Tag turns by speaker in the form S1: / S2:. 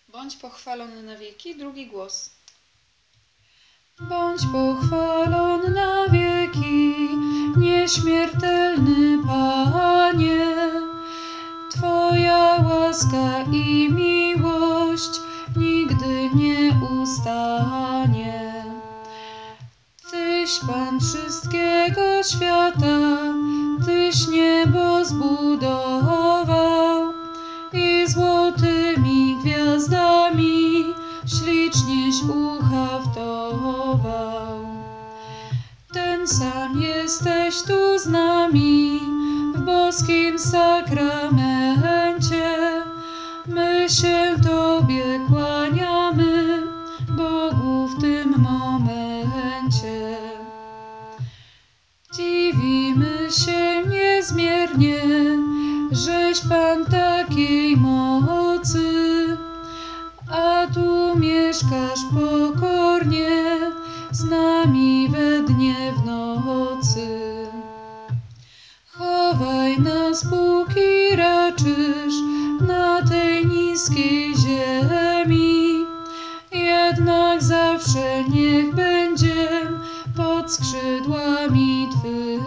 S1: Bądź pochwalony na wieki, drugi głos.
S2: Bądź pochwalony na wieki, nieśmiertelny Panie. Twoja łaska i miłość nigdy nie ustanie. Tyś Pan wszystkiego świata, Tyś niebo zbudował i złotymi gwiazdami ślicznieś uhaftował. Ten sam jesteś tu z nami w boskim sakramencie. My się Tobie kłaniamy, Bogu, w tym momencie. Dziwimy się niezmiernie, żeś Pan takiej mocy, a tu mieszkasz pokornie z nami we dnie, w nocy. Chowaj nas, póki raczysz na tej niskiej ziemi, jednak zawsze niech będziem pod skrzydłami Twymi.